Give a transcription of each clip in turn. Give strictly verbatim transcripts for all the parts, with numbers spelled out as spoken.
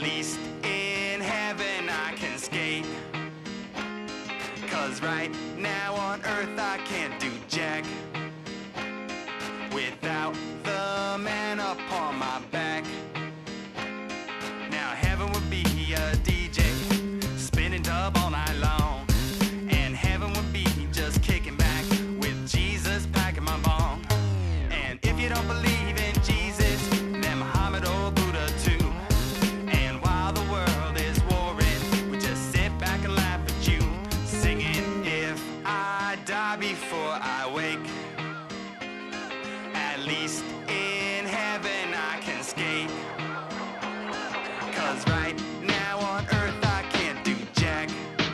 least in heaven I can skate. 'Cause right now on earth I can't do jack without the man upon my back. Now heaven would be a D J spinning dub all night long, and heaven would be just kicking back with Jesus packing my bong. And if you don't believe in Jesus, then Muhammad or Buddha too. And while the world is warring, we just sit back and laugh at you, singing, if I die before I wake, at least in heaven I can skate. 'Cause right now on earth I can't do jack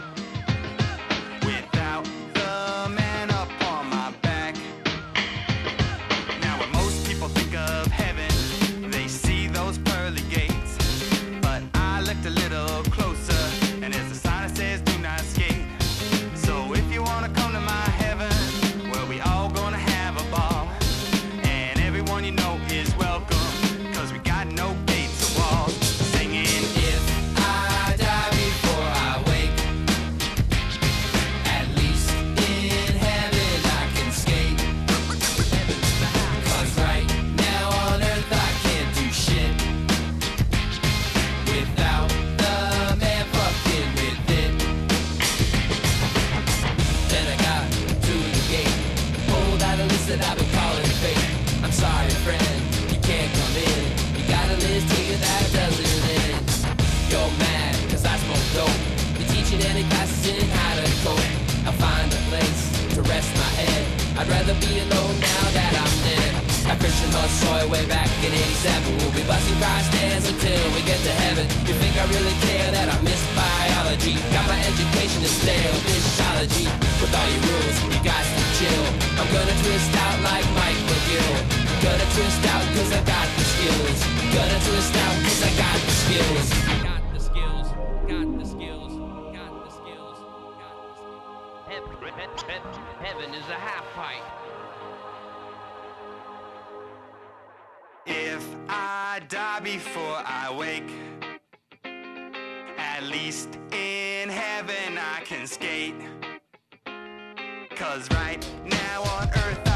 without the man upon my back. Now when most people think of heaven, they see those pearly gates, but I looked a little closer and there's a sign that says do not skate. So if you wanna come to my heaven, well, we all gonna have a ball, and everyone you know is welcome, 'cause we got no gates or walls. Singing, if I die before I wake, at least in heaven I can skate. 'Cause right now on earth I can't do shit without the man fucking with it. Then I got to the gate, pulled out a list that I've been calling fake. I'm sorry, friend, you can't come in. You got a list here that doesn't end. You're mad, 'cause I smoke dope. You're teaching any classes in how to cope. I'll find a place to rest my head. I'd rather be alone now that I'm dead. I Christian Hussoy way back in eighty-seven. We'll be busting Christ hands until we get to heaven. You think I really care that I missed biology? Got my education in stale physiology. With all your rules, you guys can chill. I'm gonna twist out like Mike McGill. Gonna twist out 'cause I got the skills. Gonna twist out 'cause I got the skills. Got the skills, got the skills, got the skills, got the skills. Heaven, heaven is a half pipe. If I die before I wake, at least in heaven I can skate. 'Cause right now on earth